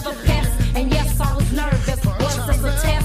never passed. And yes, I was nervous. Was this a test?